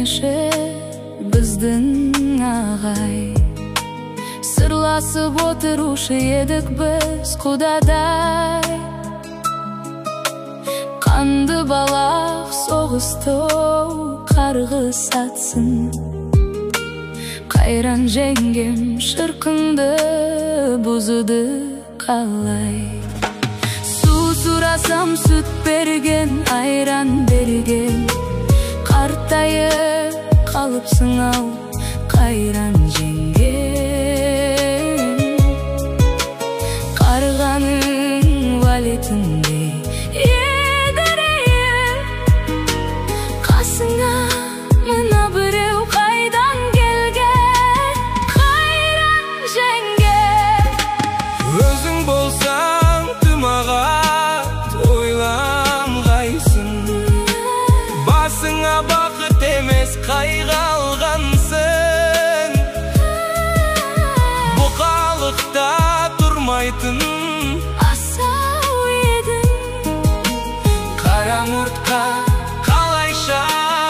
жеңеші біздің ағай. Сырласып отырушы едік біз құдадай. Қанды балақ соғысты қарғыс атсын. Қайран жеңгем шырқынды бұзыды қалай. Су сұрасам сүт берген, айран берген. Қартайып қалыпсың ау, қайран жеңгем. Қарғаның валетіндей едірейіп, қасыңа мына біреу қайдан келген, қайран жеңгем. Өзің болсаң тымағат ойланғайсың, басыңа бақыт емес қайғы алғансың. Бұқалықта тұрмайтын асау едің, қара мұртқа қалайша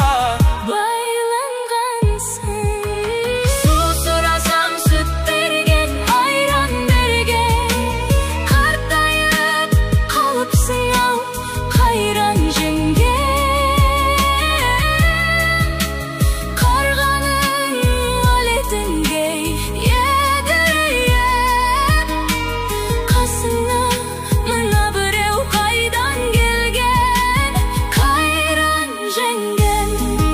байланғансың. Су сұрасам сүт берген, айран берген. Қартайып қалыпсың ау, қайран жеңгем. Қарғаның валетіндей едірейіп, қасыңа мына біреу қайдан келген, қайран жеңгем.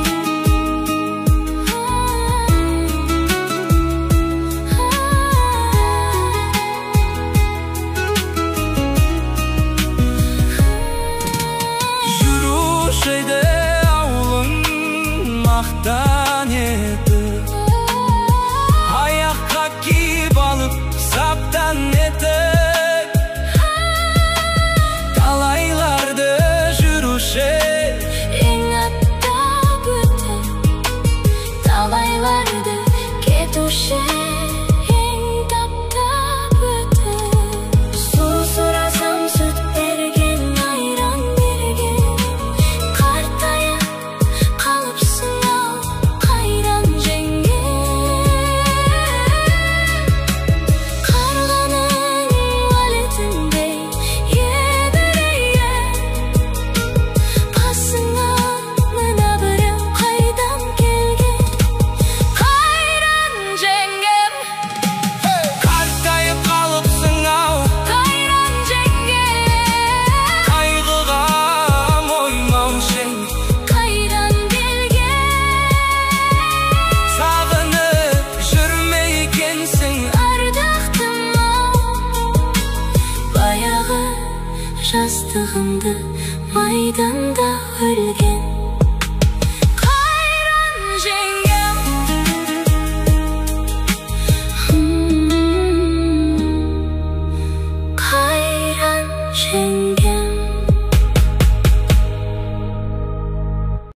жүруші еді ауылың мақтан етіп, аяққа киіп алып саптан етіп.